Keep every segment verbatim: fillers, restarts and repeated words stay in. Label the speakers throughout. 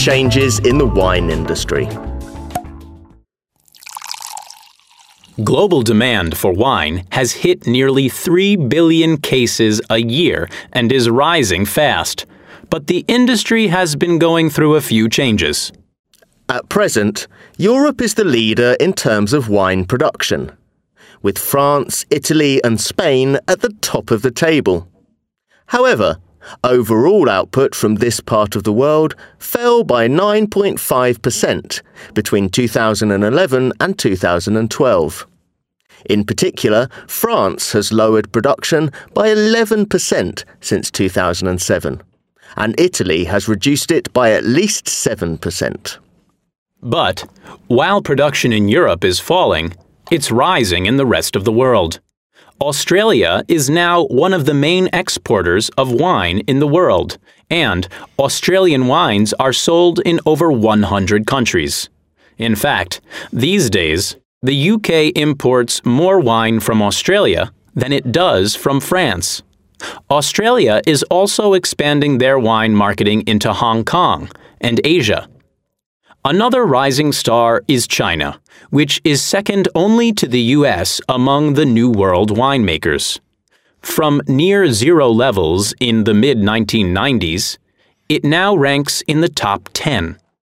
Speaker 1: changes in the wine industry.
Speaker 2: Global demand for wine has hit nearly three billion cases a year and is rising fast. But the industry has been going through a few changes.
Speaker 1: At present, Europe is the leader in terms of wine production, with France, Italy and Spain at the top of the table. However, overall output from this part of the world fell by nine point five percent between two thousand eleven and two thousand twelve. In particular, France has lowered production by eleven percent since two thousand seven. And Italy has reduced it by at least seven percent.
Speaker 2: But while production in Europe is falling, it's rising in the rest of the world. Australia is now one of the main exporters of wine in the world, and Australian wines are sold in over one hundred countries. In fact, these days, the U K imports more wine from Australia than it does from France. Australia is also expanding their wine marketing into Hong Kong and Asia. Another rising star is China, which is second only to the U S among the New World winemakers. From near zero levels in the mid nineteen nineties, it now ranks in the top ten.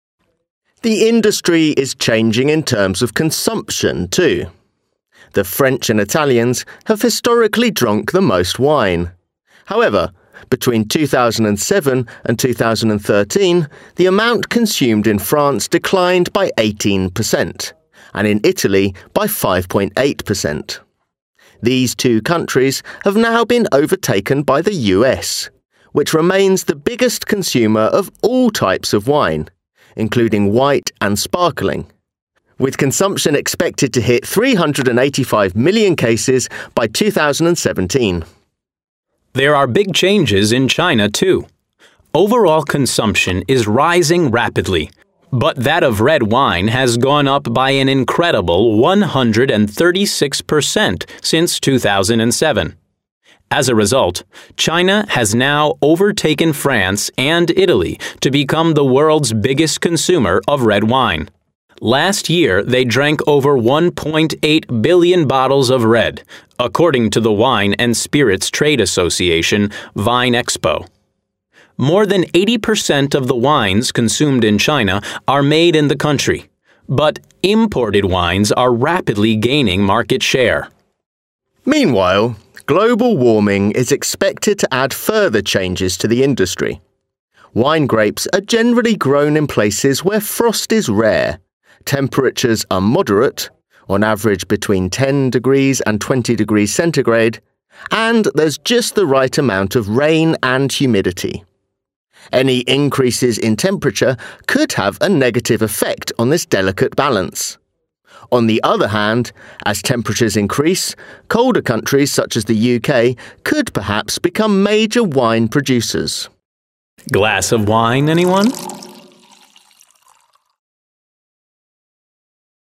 Speaker 1: The industry is changing in terms of consumption too. The French and Italians have historically drunk the most wine. However, between two thousand seven and two thousand thirteen, the amount consumed in France declined by eighteen percent, and in Italy by five point eight percent. These two countries have now been overtaken by the U S, which remains the biggest consumer of all types of wine, including white and sparkling, with consumption expected to hit three hundred eighty-five million cases by two thousand seventeen.
Speaker 2: There are big changes in China, too. Overall consumption is rising rapidly, but that of red wine has gone up by an incredible one hundred thirty-six percent since two thousand seven. As a result, China has now overtaken France and Italy to become the world's biggest consumer of red wine. Last year, they drank over one point eight billion bottles of red, according to the Wine and Spirits Trade Association, Vinexpo. More than eighty percent of the wines consumed in China are made in the country, but imported wines are rapidly gaining market share.
Speaker 1: Meanwhile, global warming is expected to add further changes to the industry. Wine grapes are generally grown in places where frost is rare. Temperatures are moderate, on average between ten degrees and twenty degrees centigrade, and there's just the right amount of rain and humidity. Any increases in temperature could have a negative effect on this delicate balance. On the other hand, as temperatures increase, colder countries such as the U K could perhaps become major wine producers.
Speaker 2: Glass of wine, anyone?